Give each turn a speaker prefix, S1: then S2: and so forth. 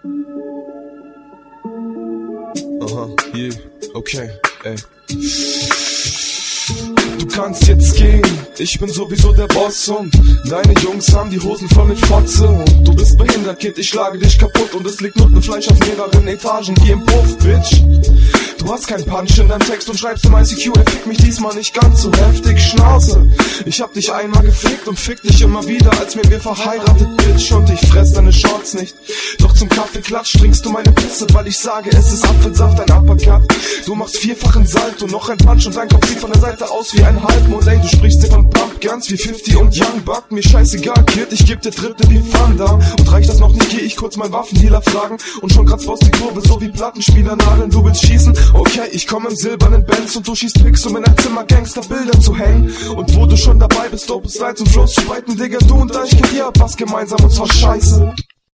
S1: Aha, yeah, okay, ey. Du kannst jetzt gehen, ich bin sowieso der Boss und deine Jungs haben die Hosen voll mit Fotze und du bist behindert, Kid, ich schlage dich kaputt und es liegt Nuttenfleisch auf mehreren Etagen, geh im Puff, Bitch. Du hast keinen Punch in deinem Text und schreibst im ICQ, fick mich diesmal nicht ganz so heftig, Schnauze. Ich hab dich einmal gefickt und fick dich immer wieder, als wären wir verheiratet, Bitch. Und ich fress deine Shorts nicht, doch zum Kaffeeklatsch trinkst du meine Pisse, weil ich sage, es ist Apfelsaft, ein Uppercut. Du machst vierfachen Salto, noch ein Punch und dein Kopf sieht von der Seite aus wie ein Halbmond. Ey, du sprichst dir von Pumpguns wie 50 und Young Buck. Mir scheißegal, Kid, ich geb dir Dritte wie Thunder. Und reicht das noch nicht, geh ich kurz meinen Waffendealer fragen und schon kratzt aus die Kurve, so wie Plattenspielernadeln. Du willst schießen? Okay, ich komm im silbernen Benz und du schießt Picks, um in dein Zimmer Gangsterbilder zu hängen. Und wo du schon dabei bist, dopes Leid zum Flows zu weiten, Digga, du und ich, hier habt was gemeinsam und zwar Scheiße.